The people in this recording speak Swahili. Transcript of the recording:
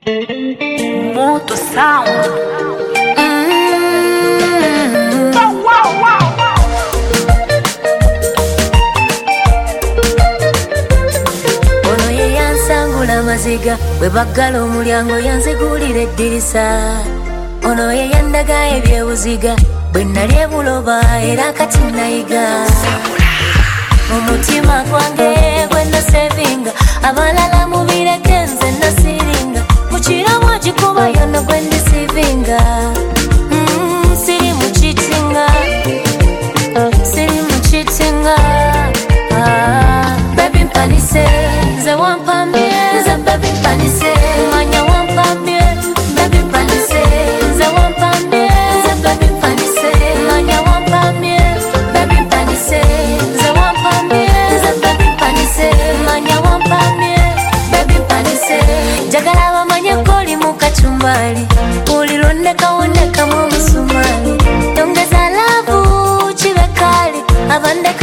Moto Sound. Ono ye yansangula maziga bwe baggala omulyango yanzigulira eddirisa. Ono ye yandaga ebyebuziga bwe nali ebuloba era kati nayiga. Mumutima gwange gwe nasevinga abalala mubireke nze nasiringa mukirabo gikuba yono gwe ndisivinga. Siri muchitinga siri muchitinga. Baby mpanise nze wampambye nze baby mpanise manya wampambye baby mpanise nze wampambye nze baby mpanise manya wampambye baby mpanise nze wampambye nze baby mpanise manya wampambye baby mpanise. Jagala bamanye koli mu kachumbali ulilondeka woneka mu musumali tongeza lavu kibe kali abande